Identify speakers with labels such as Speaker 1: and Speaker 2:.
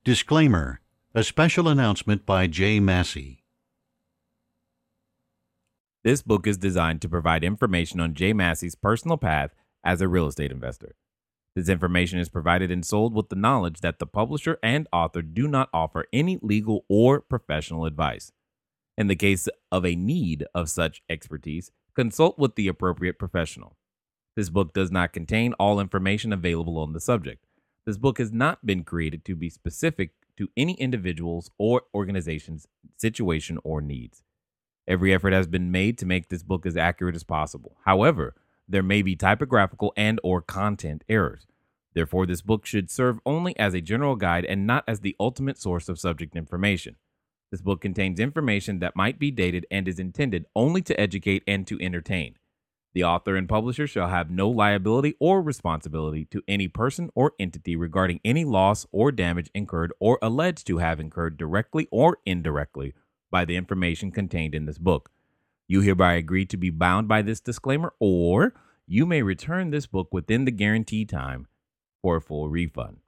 Speaker 1: Disclaimer: a special announcement by Jay Massey.
Speaker 2: This book is designed to provide information on Jay Massey's personal path as a real estate investor. This information is provided and sold with the knowledge that the publisher and author do not offer any legal or professional advice. In the case of a need of such expertise, consult with the appropriate professional. This book does not contain all information available on the subject. This book has not been created to be specific to any individual's or organization's situation or needs. Every effort has been made to make this book as accurate as possible. However, there may be typographical and or content errors. Therefore, this book should serve only as a general guide and not as the ultimate source of subject information. This book contains information that might be dated and is intended only to educate and to entertain. The author and publisher shall have no liability or responsibility to any person or entity regarding any loss or damage incurred or alleged to have incurred directly or indirectly by the information contained in this book. You hereby agree to be bound by this disclaimer, or you may return this book within the guaranteed time for a full refund.